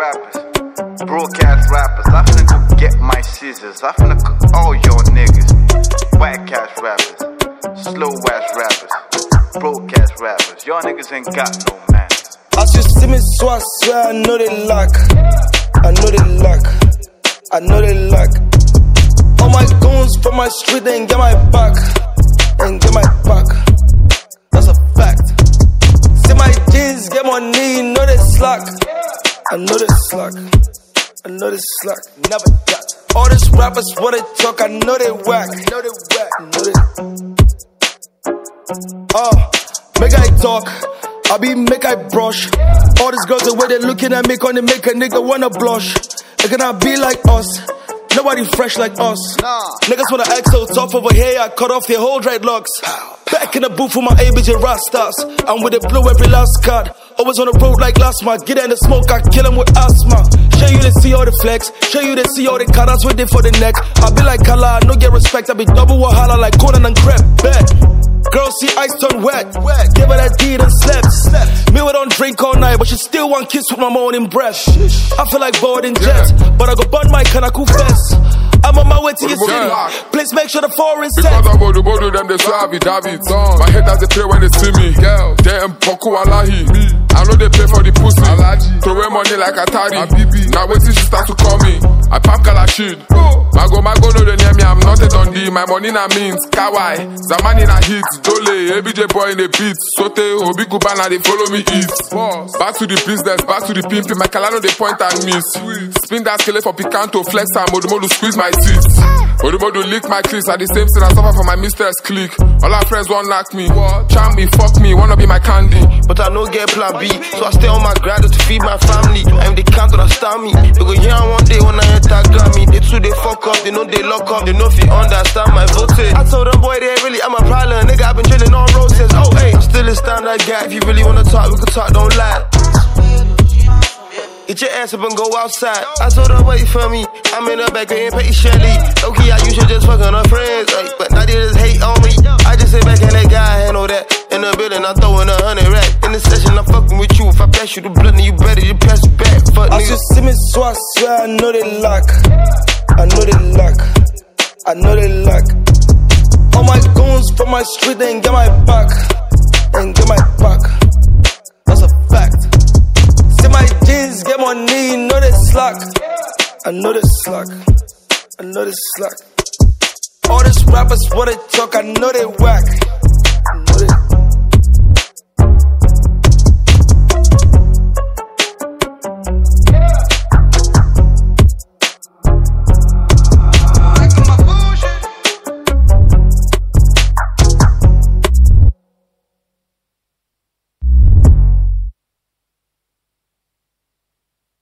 rappers, broke-ass rappers. I finna go get my scissors. I finna cook all your niggas. Whack-ass rappers, slow-ass rappers, broke-ass rappers. Y'all niggas ain't got no manners. As you see me, so I swear I know they lack. I know they lack. I know they lack. All my goons from my street, they ain't get my back. Ain't get my back. That's a fact. See my jeans, get money, know they slack. I know they slack. I know they slack. Never got. All these rappers, what they talk, I know they whack. I know they whack. I know they. Make I talk. I be make I brush. All these girls, the way they looking at me, gonna make a nigga wanna blush. They cannot be like us. Nobody fresh like us. Niggas wanna act so tough over here, I cut off their whole dreadlocks. Back in the booth with my ABJ Rastas. I'm with it blue every last card. Always on the road like last month. Get in the smoke, I kill him with asthma. Show you they see all the flex. Show you they see all the colors waiting for the neck. I be like Kala, no get respect. I be double wahala like Conan and Crep. Bet. Girls see ice turn wet. Give her that deed and slept. Me we don't drink all night, but she still want kiss with my morning breath. I feel like boarding jets, but I go burn my Kanaku fest. I'm on my way to your city. Please make sure the foreign set. Because I bodo them, they say I be David. My haters they play when they see me. They Mpoku Alahi. I know they pay for the pussy. Throw away money like Atari. Now wait till she start to call me. I pop Kalashid. Mago no they near me, I'm not a Dundee. My money na means Kawai. Zamani na hit. Dole, ABJ boy in the beat. Sote, Obi Kubana, they follow me eat. Back to the business, back to the pimping. My Kalano they point and miss. Spin that scale for Picanto, flex and Modumodu squeeze my teeth. Odumodu lick my cleats. At the same thing I suffer for my mistress clique. All our friends won't knock me. Charm me, fuck me, wanna be my candy. But I no get plan B, so I stay on my grind to feed my family. I'm the count that star me. They go here one day when I enter Grammy. They too they fuck up, they know they lock up. They know if you understand my voltage. I told them boy they really I'm a problem. Nigga I've been drilling on roses. Oh hey, I'm still a standard guy. If you really wanna talk, we can talk, don't lie. Get your ass up and go outside. I told her wait for me. I'm in the back and pay Shelly. Okay, I usually just fuck on her friends, but now they just hate on me. I just sit back and let God handle that. In the building, I'm throwing 100 rack. In the session, I'm fucking with you. If I pass you the blunt, then you better you pass it back. Fuck nigga. As you see me, so I swear I know they lack. I know they lack. I know they lack. All my goons from my street, they ain't get my back. Ain't get my back. That's a fact. See my jeans, get money, know they slack. I know they slack. I know they slack. All these rappers, what they talk, I know they whack. I know they